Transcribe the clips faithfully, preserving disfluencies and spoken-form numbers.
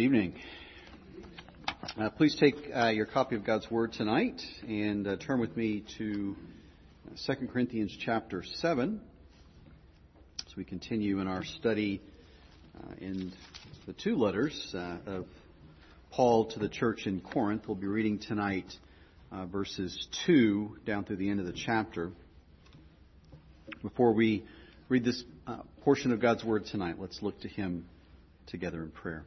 evening. Uh, please take uh, your copy of God's Word tonight and uh, turn with me to Second Corinthians chapter seven as we continue in our study uh, in the two letters uh, of Paul to the church in Corinth. We'll be reading tonight uh, verses two down through the end of the chapter. Before we read this uh, portion of God's Word tonight, let's look to Him together in prayer.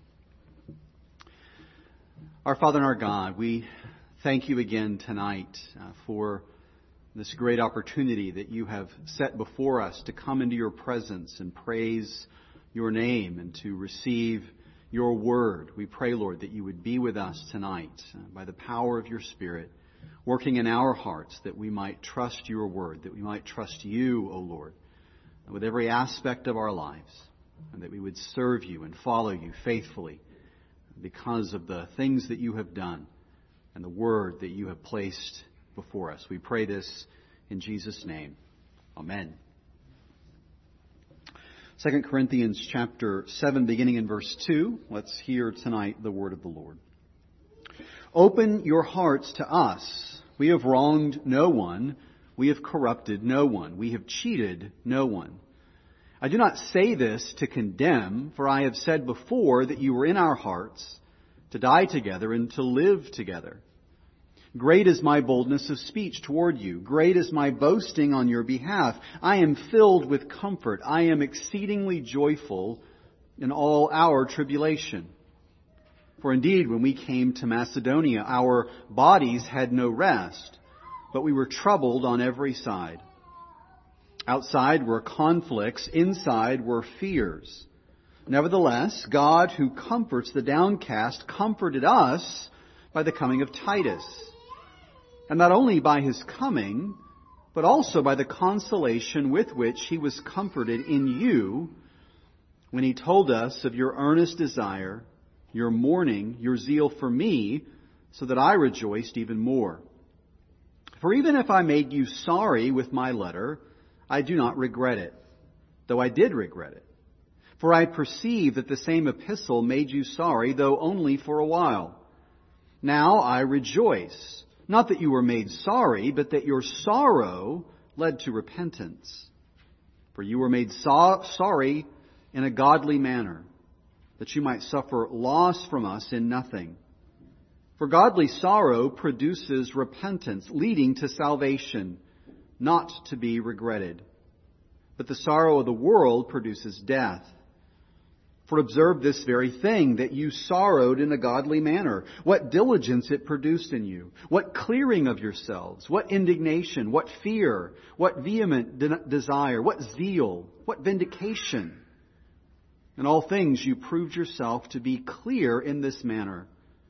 Our Father and our God, we thank you again tonight uh, for this great opportunity that you have set before us to come into your presence and praise your name and to receive your word. We pray, Lord, that you would be with us tonight uh, by the power of your Spirit, working in our hearts that we might trust your word, that we might trust you, O Lord, with every aspect of our lives, and that we would serve you and follow you faithfully because of the things that you have done and the word that you have placed before us. We pray this in Jesus' name. Amen. Second Corinthians chapter seven, beginning in verse two. Let's hear tonight the word of the Lord. Open your hearts to us. We have wronged no one. We have corrupted no one. We have cheated no one. I do not say this to condemn, for I have said before that you were in our hearts to die together and to live together. Great is my boldness of speech toward you. Great is my boasting on your behalf. I am filled with comfort. I am exceedingly joyful in all our tribulation. For indeed, when we came to Macedonia, our bodies had no rest, but we were troubled on every side. Outside were conflicts, inside were fears. Nevertheless, God, who comforts the downcast, comforted us by the coming of Titus. And not only by his coming, but also by the consolation with which he was comforted in you when he told us of your earnest desire, your mourning, your zeal for me, so that I rejoiced even more. For even if I made you sorry with my letter, I do not regret it, though I did regret it. For I perceive that the same epistle made you sorry, though only for a while. Now I rejoice, not that you were made sorry, but that your sorrow led to repentance. For you were made so- sorry in a godly manner, that you might suffer loss from us in nothing. For godly sorrow produces repentance, leading to salvation, not to be regretted. But the sorrow of the world produces death. For observe this very thing, that you sorrowed in a godly manner. What diligence it produced in you. What clearing of yourselves. What indignation. What fear. What vehement de- desire. What zeal. What vindication. In all things you proved yourself to be clear in this manner.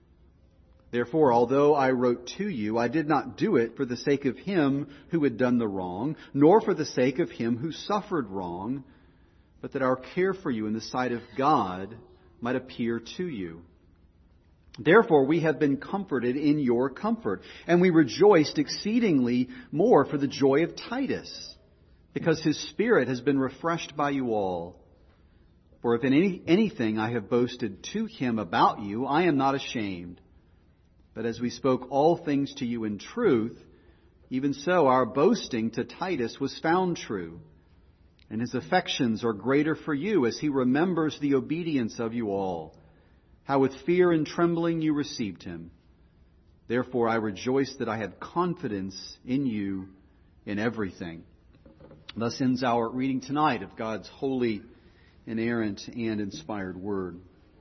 Therefore, although I wrote to you, I did not do it for the sake of him who had done the wrong, nor for the sake of him who suffered wrong, but that our care for you in the sight of God might appear to you. Therefore, we have been comforted in your comfort, and we rejoiced exceedingly more for the joy of Titus, because his spirit has been refreshed by you all. For if in any, anything I have boasted to him about you, I am not ashamed. But as we spoke all things to you in truth, even so our boasting to Titus was found true. And his affections are greater for you as he remembers the obedience of you all, how with fear and trembling you received him. Therefore I rejoice that I had confidence in you in everything. Thus ends our reading tonight of God's holy, inerrant, and inspired word.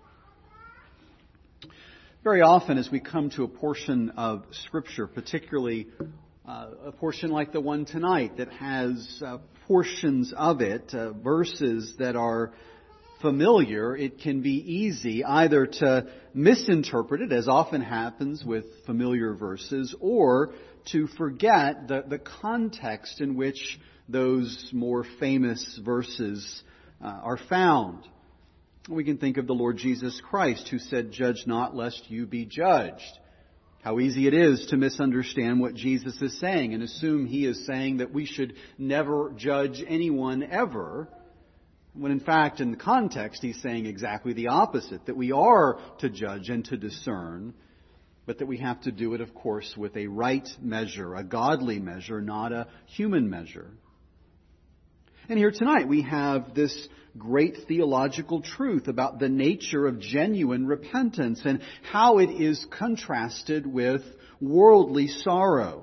Very often as we come to a portion of Scripture, particularly uh, a portion like the one tonight that has uh, portions of it, uh, verses that are familiar, it can be easy either to misinterpret it, as often happens with familiar verses, or to forget the, the context in which those more famous verses uh, are found. We can think of the Lord Jesus Christ, who said, "Judge not, lest you be judged." How easy it is to misunderstand what Jesus is saying and assume he is saying that we should never judge anyone ever, When in fact, in the context, he's saying exactly the opposite, that we are to judge and to discern, but that we have to do it, of course, with a right measure, a godly measure, not a human measure. And here tonight we have this great theological truth about the nature of genuine repentance and how it is contrasted with worldly sorrow.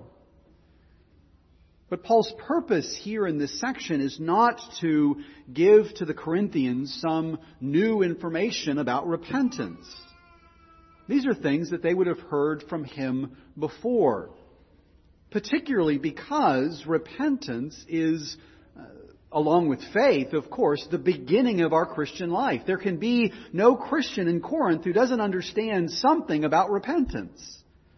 But Paul's purpose here in this section is not to give to the Corinthians some new information about repentance. These are things that they would have heard from him before, particularly because repentance is, uh, along with faith, of course, the beginning of our Christian life. There can be no Christian in Corinth who doesn't understand something about repentance.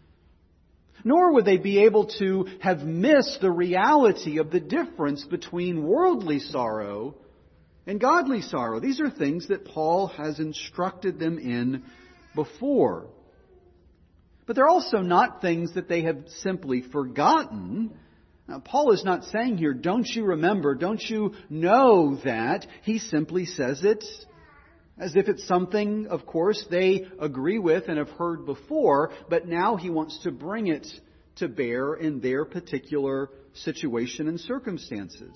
Nor would they be able to have missed the reality of the difference between worldly sorrow and godly sorrow. These are things that Paul has instructed them in before. But they're also not things that they have simply forgotten. Now, Paul is not saying here, don't you remember, don't you know that? He simply says it as if it's something, of course, they agree with and have heard before, but now he wants to bring it to bear in their particular situation and circumstances.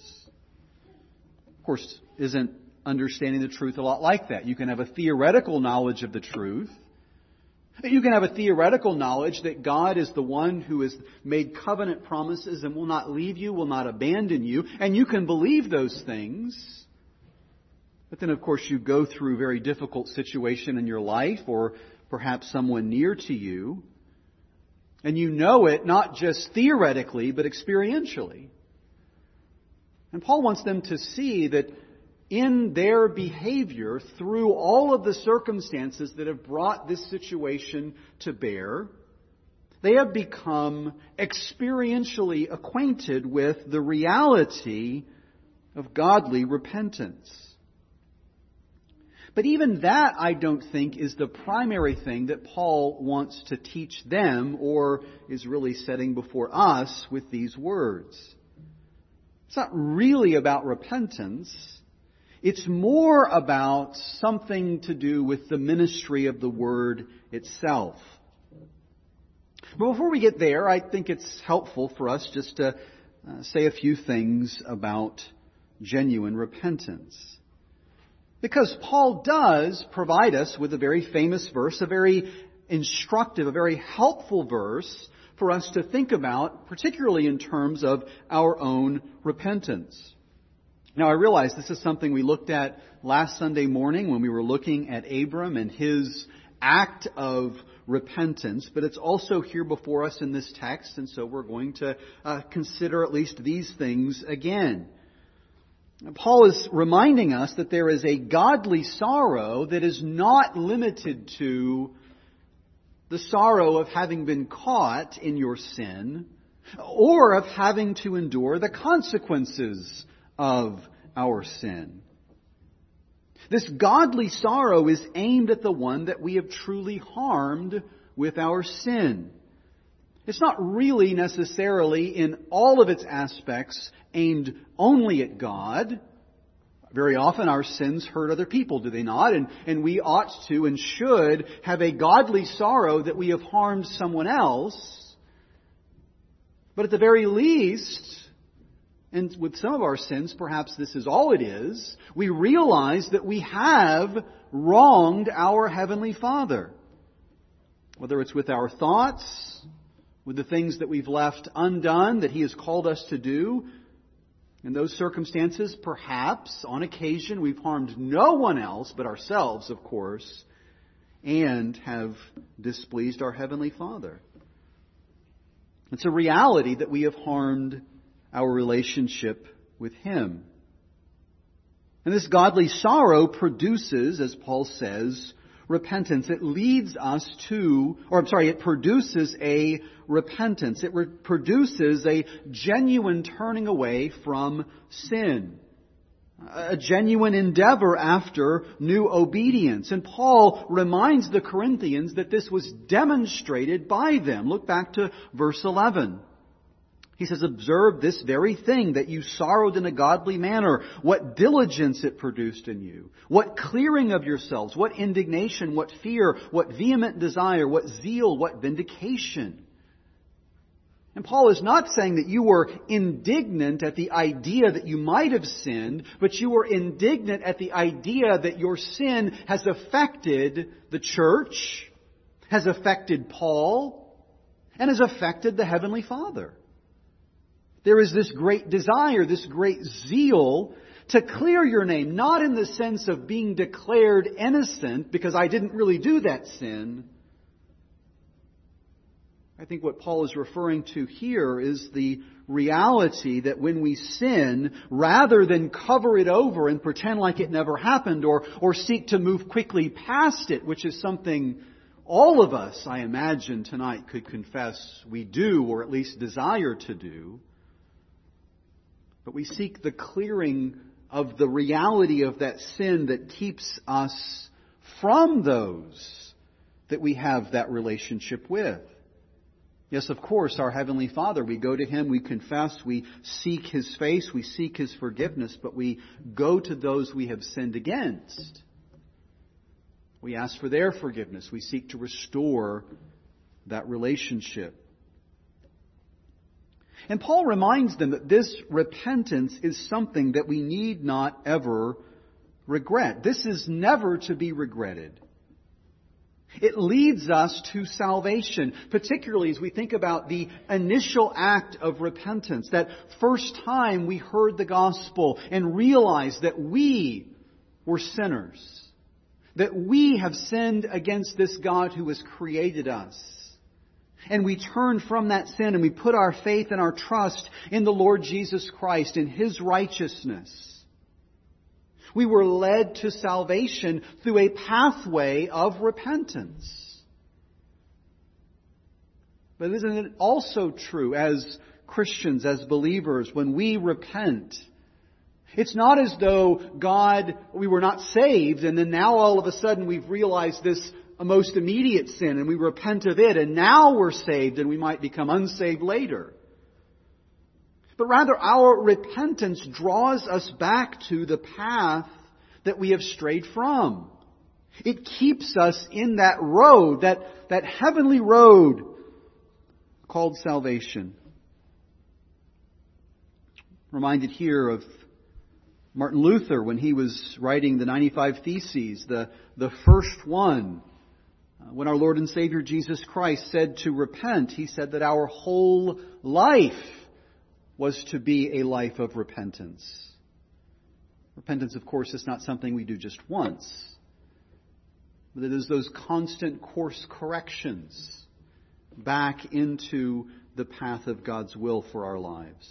Of course, isn't understanding the truth a lot like that? You can have a theoretical knowledge of the truth. You can have a theoretical knowledge that God is the one who has made covenant promises and will not leave you, will not abandon you, and you can believe those things. But then, of course, you go through a very difficult situation in your life, or perhaps someone near to you, and you know it not just theoretically, but experientially. And Paul wants them to see that in their behavior, through all of the circumstances that have brought this situation to bear, they have become experientially acquainted with the reality of godly repentance. But even that, I don't think, is the primary thing that Paul wants to teach them or is really setting before us with these words. It's not really about repentance. It's more about something to do with the ministry of the Word itself. But before we get there, I think it's helpful for us just to uh, say a few things about genuine repentance. Because Paul does provide us with a very famous verse, a very instructive, a very helpful verse for us to think about, particularly in terms of our own repentance. Now, I realize this is something we looked at last Sunday morning when we were looking at Abram and his act of repentance, but it's also here before us in this text, and so we're going to uh, consider at least these things again. Paul is reminding us that there is a godly sorrow that is not limited to the sorrow of having been caught in your sin or of having to endure the consequences of our sin. This godly sorrow is aimed at the one that we have truly harmed with our sin. It's not really necessarily in all of its aspects aimed only at God. Very often our sins hurt other people, do they not? And, and we ought to and should have a godly sorrow that we have harmed someone else. But at the very least, and with some of our sins, perhaps this is all it is, we realize that we have wronged our Heavenly Father. Whether it's with our thoughts, with the things that we've left undone that He has called us to do. In those circumstances, perhaps, on occasion, we've harmed no one else but ourselves, of course, and have displeased our Heavenly Father. It's a reality that we have harmed our relationship with Him. And this godly sorrow produces, as Paul says, repentance. It leads us to, or I'm sorry, it produces a repentance. It re- produces a genuine turning away from sin. A genuine endeavor after new obedience. And Paul reminds the Corinthians that this was demonstrated by them. Look back to verse eleven. He says, observe this very thing, that you sorrowed in a godly manner, what diligence it produced in you, what clearing of yourselves, what indignation, what fear, what vehement desire, what zeal, what vindication. And Paul is not saying that you were indignant at the idea that you might have sinned, but you were indignant at the idea that your sin has affected the church, has affected Paul, and has affected the Heavenly Father. There is this great desire, this great zeal to clear your name, not in the sense of being declared innocent because I didn't really do that sin. I think what Paul is referring to here is the reality that when we sin, rather than cover it over and pretend like it never happened or, or seek to move quickly past it, which is something all of us, I imagine, tonight could confess we do, or at least desire to do, but we seek the clearing of the reality of that sin that keeps us from those that we have that relationship with. Yes, of course, our Heavenly Father, we go to Him, we confess, we seek His face, we seek His forgiveness, but we go to those we have sinned against. We ask for their forgiveness. We seek to restore that relationship. And Paul reminds them that this repentance is something that we need not ever regret. This is never to be regretted. It leads us to salvation, particularly as we think about the initial act of repentance. That first time we heard the gospel and realized that we were sinners. That we have sinned against this God who has created us. And we turn from that sin and we put our faith and our trust in the Lord Jesus Christ, in His righteousness. We were led to salvation through a pathway of repentance. But isn't it also true as Christians, as believers, when we repent, it's not as though God, we were not saved and then now all of a sudden we've realized this a most immediate sin and we repent of it and now we're saved and we might become unsaved later. But rather our repentance draws us back to the path that we have strayed from. It keeps us in that road, that, that heavenly road called salvation. Reminded here of Martin Luther when he was writing the ninety-five Theses, the, the first one. When our Lord and Savior Jesus Christ said to repent, He said that our whole life was to be a life of repentance. Repentance, of course, is not something we do just once. But it is those constant course corrections back into the path of God's will for our lives.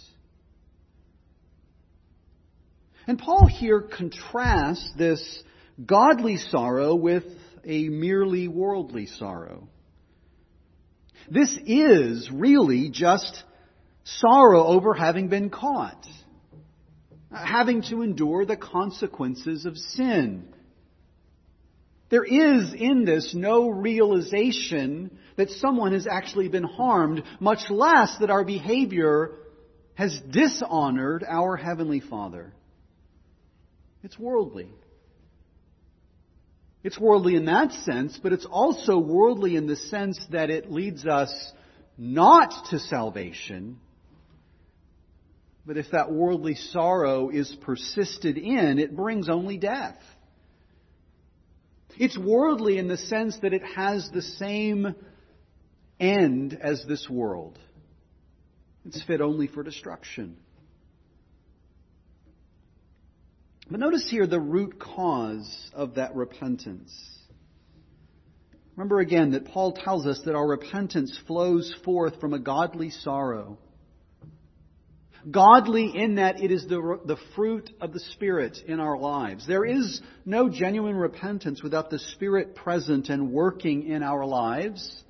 And Paul here contrasts this godly sorrow with a merely worldly sorrow. This is really just sorrow over having been caught, having to endure the consequences of sin. There is in this no realization that someone has actually been harmed, much less that our behavior has dishonored our Heavenly Father. It's worldly. It's worldly in that sense, but it's also worldly in the sense that it leads us not to salvation. But if that worldly sorrow is persisted in, it brings only death. It's worldly in the sense that it has the same end as this world. It's fit only for destruction. But notice here the root cause of that repentance. Remember again that Paul tells us that our repentance flows forth from a godly sorrow. Godly in that it is the, the fruit of the Spirit in our lives. There is no genuine repentance without the Spirit present and working in our lives.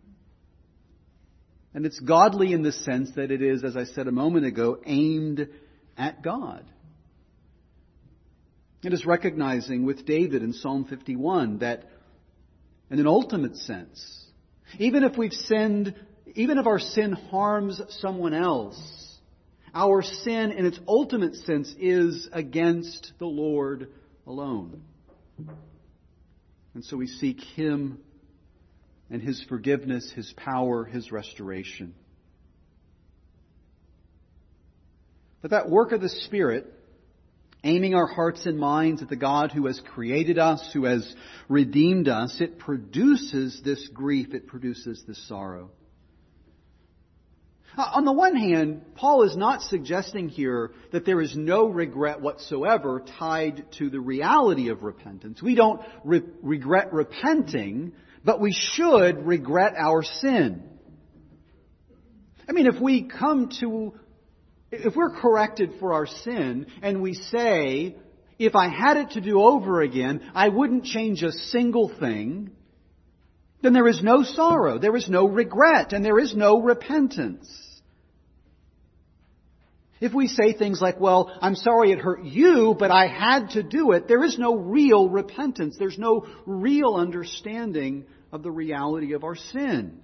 And it's godly in the sense that it is, as I said a moment ago, aimed at God. It is recognizing with David in Psalm fifty-one that in an ultimate sense, even if we've sinned even if our sin harms someone else, our sin in its ultimate sense is against the Lord alone. And so we seek Him and His forgiveness, His power, His restoration. But that work of the Spirit, aiming our hearts and minds at the God who has created us, who has redeemed us, it produces this grief, it produces this sorrow. On the one hand, Paul is not suggesting here that there is no regret whatsoever tied to the reality of repentance. We don't re- regret repenting, but we should regret our sin. I mean, if we come to, if we're corrected for our sin and we say, if I had it to do over again, I wouldn't change a single thing, then there is no sorrow, there is no regret, and there is no repentance. If we say things like, well, I'm sorry it hurt you, but I had to do it, there is no real repentance. There's no real understanding of the reality of our sin.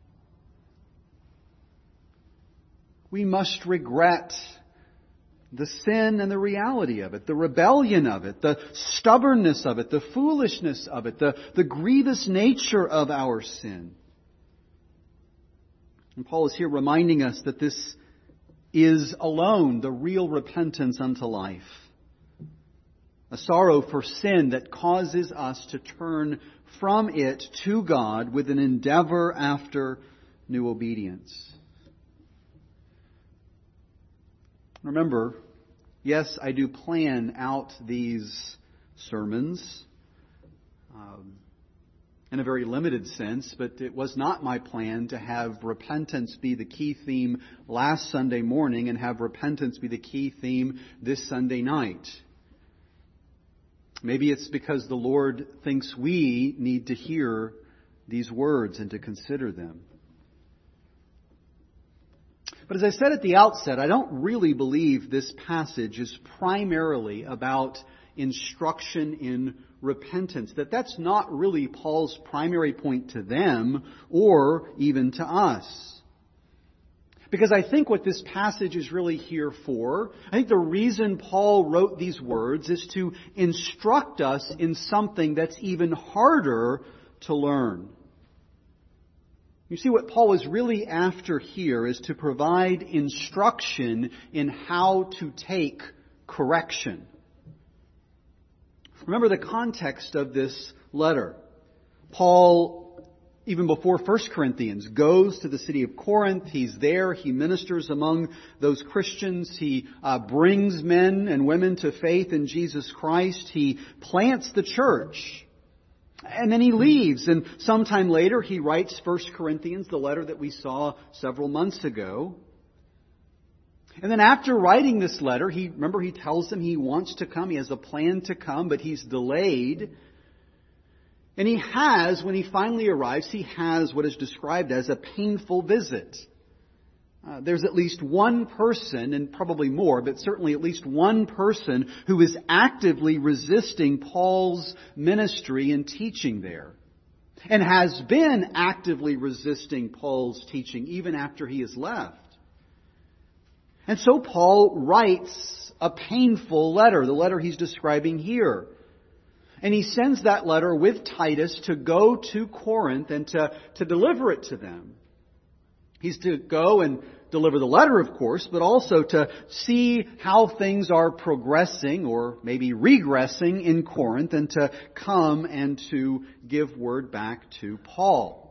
We must regret the sin and the reality of it, the rebellion of it, the stubbornness of it, the foolishness of it, the, the grievous nature of our sin. And Paul is here reminding us that this is alone the real repentance unto life. A sorrow for sin that causes us to turn from it to God with an endeavor after new obedience. Remember, yes, I do plan out these sermons um, in a very limited sense, but it was not my plan to have repentance be the key theme last Sunday morning and have repentance be the key theme this Sunday night. Maybe it's because the Lord thinks we need to hear these words and to consider them. But as I said at the outset, I don't really believe this passage is primarily about instruction in repentance. That that's not really Paul's primary point to them or even to us. Because I think what this passage is really here for, I think the reason Paul wrote these words is to instruct us in something that's even harder to learn. You see, what Paul is really after here is to provide instruction in how to take correction. Remember the context of this letter. Paul, even before First Corinthians, goes to the city of Corinth. He's there. He ministers among those Christians. He uh, brings men and women to faith in Jesus Christ. He plants the church. And then he leaves, and sometime later he writes First Corinthians, the letter that we saw several months ago. And then after writing this letter, he remember he tells them he wants to come, he has a plan to come, but he's delayed. And he has, when he finally arrives, he has what is described as a painful visit. Uh, there's at least one person, and probably more, but certainly at least one person who is actively resisting Paul's ministry and teaching there. And has been actively resisting Paul's teaching even after he has left. And so Paul writes a painful letter, the letter he's describing here. And he sends that letter with Titus to go to Corinth and to, to deliver it to them. He's to go and deliver the letter, of course, but also to see how things are progressing or maybe regressing in Corinth and to come and to give word back to Paul.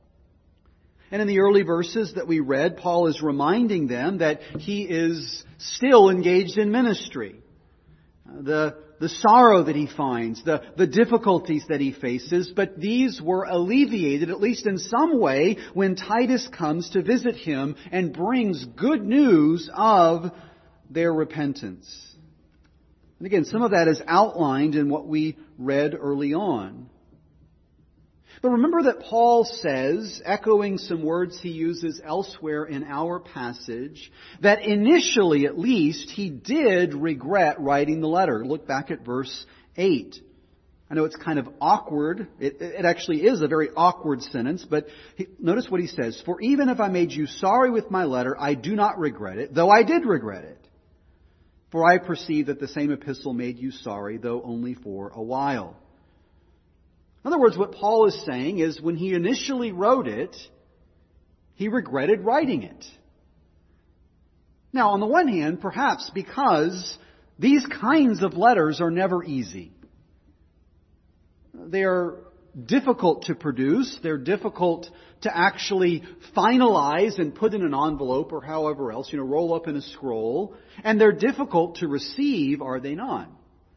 And in the early verses that we read, Paul is reminding them that he is still engaged in ministry. The The sorrow that he finds, the, the difficulties that he faces, but these were alleviated, at least in some way, when Titus comes to visit him and brings good news of their repentance. And again, some of that is outlined in what we read early on. But remember that Paul says, echoing some words he uses elsewhere in our passage, that initially at least he did regret writing the letter. Look back at verse eight. I know it's kind of awkward. It, it actually is a very awkward sentence, but he, notice what he says. For even if I made you sorry with my letter, I do not regret it, though I did regret it. For I perceive that the same epistle made you sorry, though only for a while. In other words, what Paul is saying is when he initially wrote it, he regretted writing it. Now, on the one hand, perhaps because these kinds of letters are never easy. They are difficult to produce. They're difficult to actually finalize and put in an envelope or however else, you know, roll up in a scroll. And they're difficult to receive, are they not?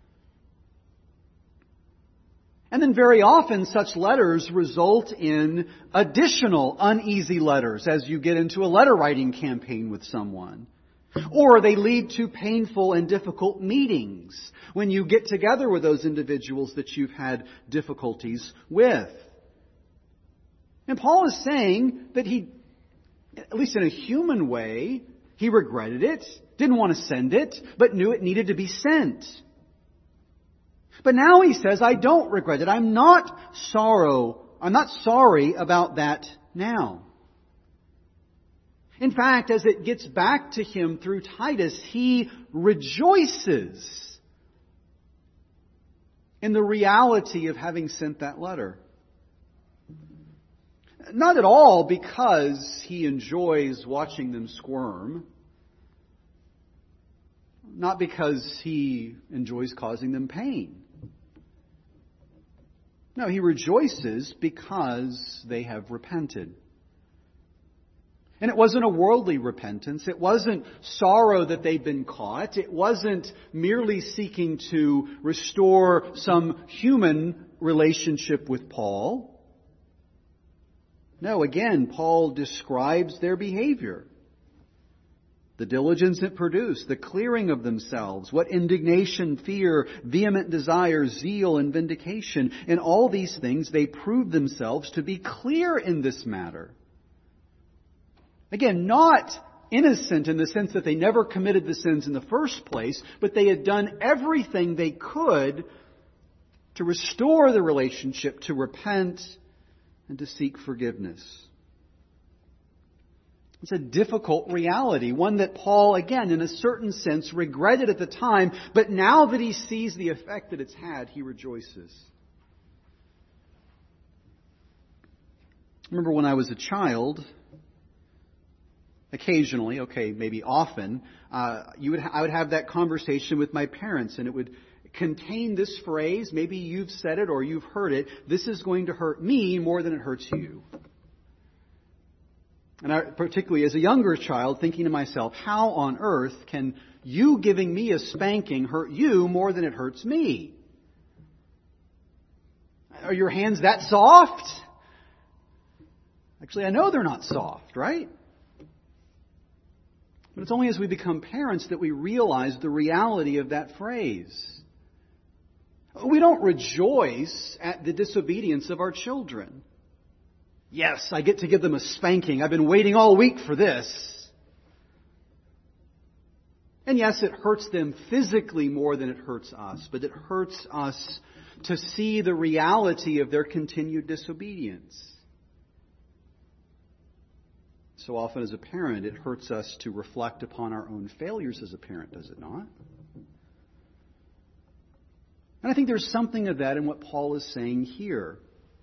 And then very often such letters result in additional uneasy letters as you get into a letter writing campaign with someone. Or they lead to painful and difficult meetings when you get together with those individuals that you've had difficulties with. And Paul is saying that he, at least in a human way, he regretted it, didn't want to send it, but knew it needed to be sent. But now he says, I don't regret it. I'm not sorrow. I'm not sorry about that now. In fact, as it gets back to him through Titus, he rejoices in the reality of having sent that letter. Not at all because he enjoys watching them squirm. Not because he enjoys causing them pain. No, he rejoices because they have repented. And it wasn't a worldly repentance. It wasn't sorrow that they'd been caught. It wasn't merely seeking to restore some human relationship with Paul. No, again, Paul describes their behavior. The diligence it produced, the clearing of themselves, what indignation, fear, vehement desire, zeal, and vindication. In all these things, they proved themselves to be clear in this matter. Again, not innocent in the sense that they never committed the sins in the first place, but they had done everything they could to restore the relationship, to repent, and to seek forgiveness. It's a difficult reality, one that Paul, again, in a certain sense, regretted at the time, but now that he sees the effect that it's had, he rejoices. I remember when I was a child, occasionally, okay, maybe often, uh, you would ha- I would have that conversation with my parents, and it would contain this phrase. Maybe you've said it or you've heard it. This is going to hurt me more than it hurts you. And I, particularly as a younger child, thinking to myself, how on earth can you giving me a spanking hurt you more than it hurts me? Are your hands that soft? Actually, I know they're not soft, right? But it's only as we become parents that we realize the reality of that phrase. We don't rejoice at the disobedience of our children. Yes, I get to give them a spanking. I've been waiting all week for this. And yes, it hurts them physically more than it hurts us, but it hurts us to see the reality of their continued disobedience. So often as a parent, it hurts us to reflect upon our own failures as a parent, does it not? And I think there's something of that in what Paul is saying here.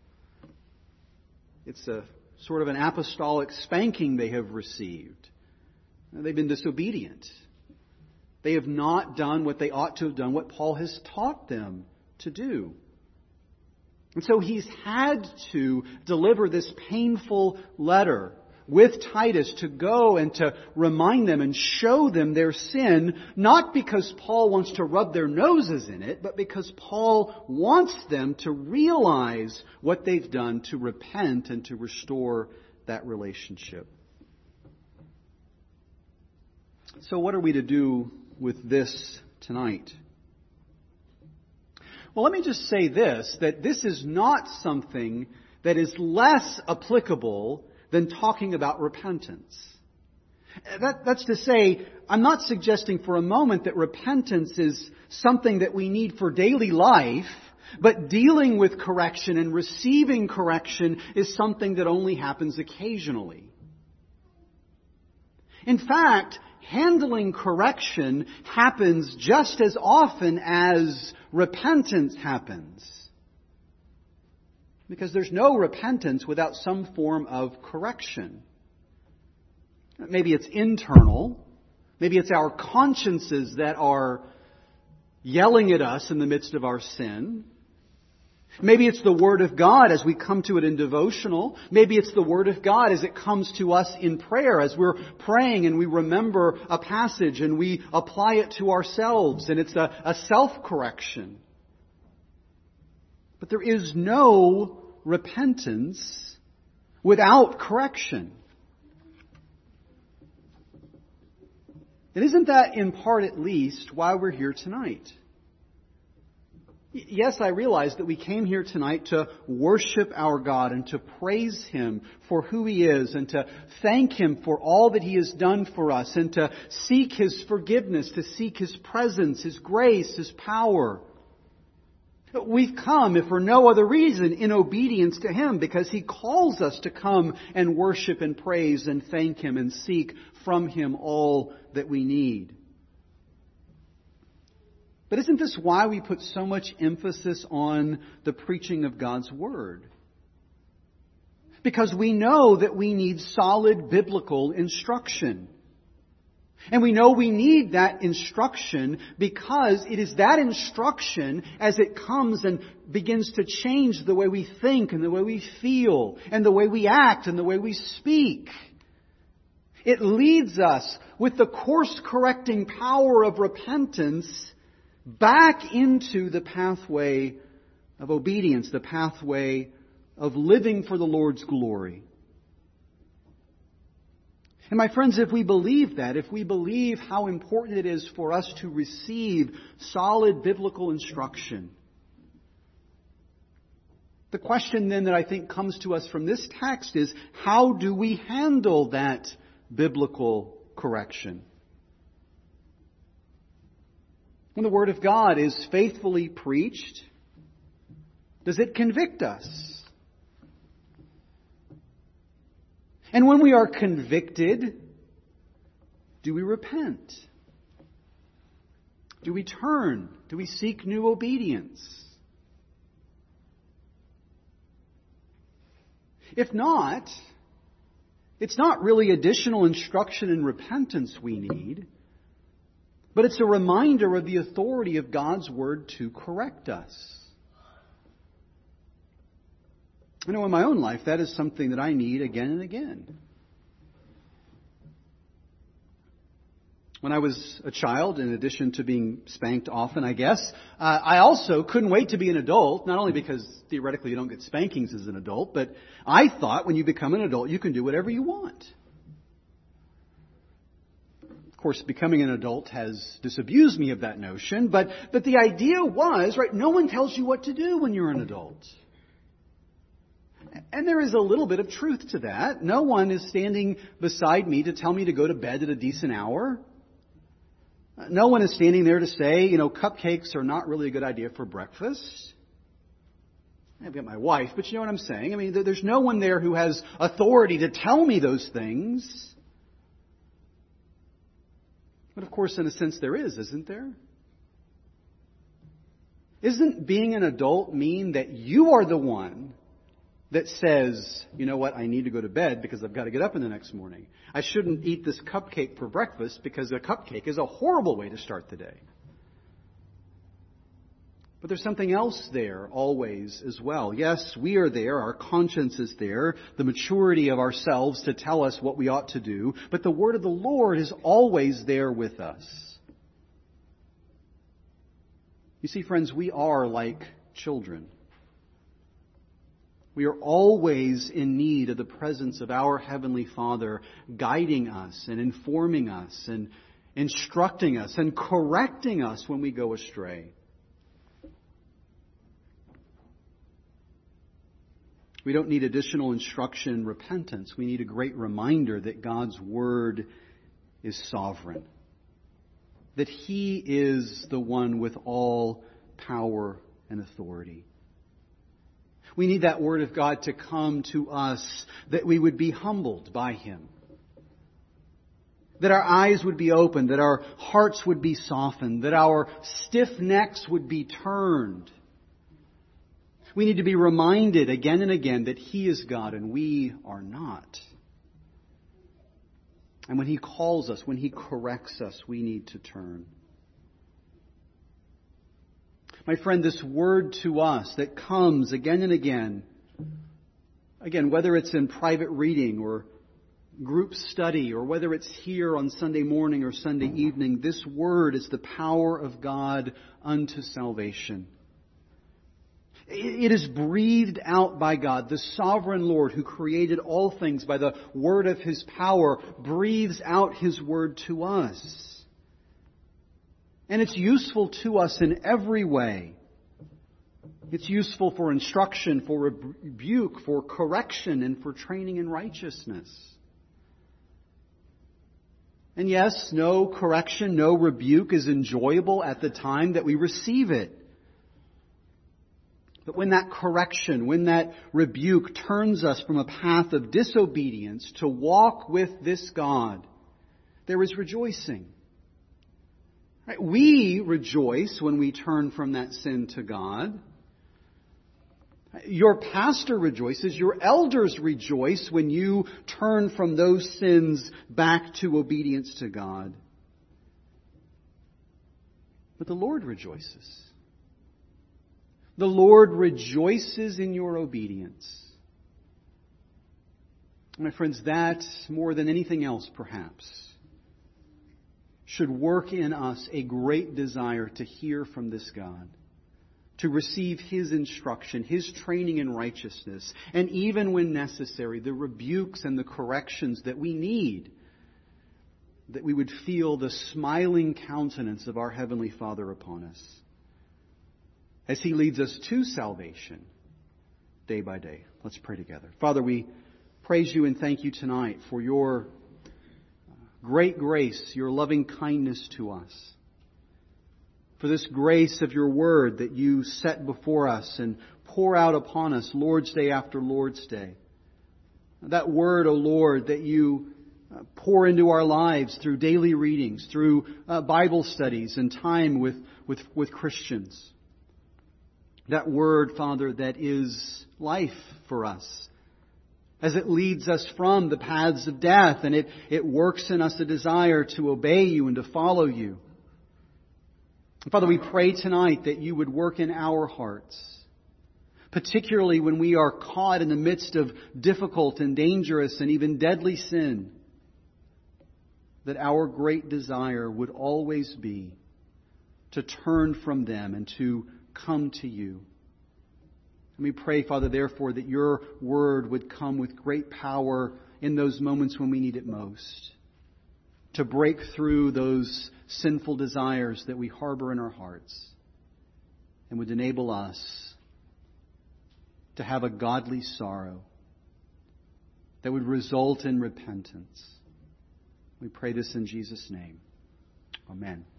It's a sort of an apostolic spanking they have received. They've been disobedient. They have not done what they ought to have done, what Paul has taught them to do. And so he's had to deliver this painful letter with Titus to go and to remind them and show them their sin, not because Paul wants to rub their noses in it, but because Paul wants them to realize what they've done to repent and to restore that relationship. So what are we to do with this tonight? Well, let me just say this, that this is not something that is less applicable than talking about repentance. That, that's to say, I'm not suggesting for a moment that repentance is something that we need for daily life, But dealing with correction and receiving correction is something that only happens occasionally. In fact, handling correction happens just as often as repentance happens. Because there's no repentance without some form of correction. Maybe it's internal. Maybe it's our consciences that are yelling at us in the midst of our sin. Maybe it's the Word of God as we come to it in devotional. Maybe it's the Word of God as it comes to us in prayer, as we're praying and we remember a passage and we apply it to ourselves, and it's a, a self-correction. But there is no repentance without correction. And isn't that, in part at least, why we're here tonight? Yes, I realize that we came here tonight to worship our God and to praise Him for who He is and to thank Him for all that He has done for us and to seek His forgiveness, to seek His presence, His grace, His power. We've come, if for no other reason, in obedience to Him because He calls us to come and worship and praise and thank Him and seek from Him all that we need. But isn't this why we put so much emphasis on the preaching of God's Word? Because we know that we need solid biblical instruction. And we know we need that instruction because it is that instruction as it comes and begins to change the way we think and the way we feel and the way we act and the way we speak. It leads us with the course-correcting power of repentance back into the pathway of obedience, the pathway of living for the Lord's glory. And my friends, if we believe that, if we believe how important it is for us to receive solid biblical instruction, the question then that I think comes to us from this text is, how do we handle that biblical correction? When the Word of God is faithfully preached, does it convict us? And when we are convicted, do we repent? Do we turn? Do we seek new obedience? If not, it's not really additional instruction and repentance we need, but it's a reminder of the authority of God's Word to correct us. I know in my own life that is something that I need again and again. When I was a child, in addition to being spanked often, I guess, uh, I also couldn't wait to be an adult, not only because theoretically you don't get spankings as an adult, but I thought when you become an adult you can do whatever you want. Of course, becoming an adult has disabused me of that notion, but, but the idea was, right, no one tells you what to do when you're an adult. And there is a little bit of truth to that. No one is standing beside me to tell me to go to bed at a decent hour. No one is standing there to say, you know, cupcakes are not really a good idea for breakfast. I've got my wife, but you know what I'm saying? I mean, there's no one there who has authority to tell me those things. But of course, in a sense, there is, isn't there? Isn't being an adult mean that you are the one that says, you know what, I need to go to bed because I've got to get up in the next morning. I shouldn't eat this cupcake for breakfast because a cupcake is a horrible way to start the day. But there's something else there always as well. Yes, we are there, our conscience is there, the maturity of ourselves to tell us what we ought to do, but the Word of the Lord is always there with us. You see, friends, we are like children. We are always in need of the presence of our Heavenly Father guiding us and informing us and instructing us and correcting us when we go astray. We don't need additional instruction and repentance. We need a great reminder that God's Word is sovereign. That He is the one with all power and authority. We need that Word of God to come to us, that we would be humbled by Him. That our eyes would be opened, that our hearts would be softened, that our stiff necks would be turned. We need to be reminded again and again that He is God and we are not. And when He calls us, when He corrects us, we need to turn. My friend, this word to us that comes again and again, again, whether it's in private reading or group study, or whether it's here on Sunday morning or Sunday evening, this word is the power of God unto salvation. It is breathed out by God, the sovereign Lord who created all things by the word of His power, breathes out His word to us. And it's useful to us in every way. It's useful for instruction, for rebuke, for correction, and for training in righteousness. And yes, no correction, no rebuke is enjoyable at the time that we receive it. But when that correction, when that rebuke turns us from a path of disobedience to walk with this God, there is rejoicing. Right? We rejoice when we turn from that sin to God. Your pastor rejoices, your elders rejoice when you turn from those sins back to obedience to God. But the Lord rejoices. The Lord rejoices in your obedience. My friends, that, more than anything else perhaps, should work in us a great desire to hear from this God, to receive His instruction, His training in righteousness, and even when necessary, the rebukes and the corrections that we need, that we would feel the smiling countenance of our Heavenly Father upon us as He leads us to salvation day by day. Let's pray together. Father, we praise You and thank You tonight for Your great grace, Your loving kindness to us. For this grace of Your word that You set before us and pour out upon us Lord's Day after Lord's Day. That word, O Lord, that You pour into our lives through daily readings, through uh, Bible studies and time with, with, with Christians. That word, Father, that is life for us, as it leads us from the paths of death, and it, it works in us a desire to obey You and to follow You. Father, we pray tonight that You would work in our hearts, particularly when we are caught in the midst of difficult and dangerous and even deadly sin, that our great desire would always be to turn from them and to come to You. And we pray, Father, therefore, that Your word would come with great power in those moments when we need it most, to break through those sinful desires that we harbor in our hearts, and would enable us to have a godly sorrow that would result in repentance. We pray this in Jesus' name. Amen.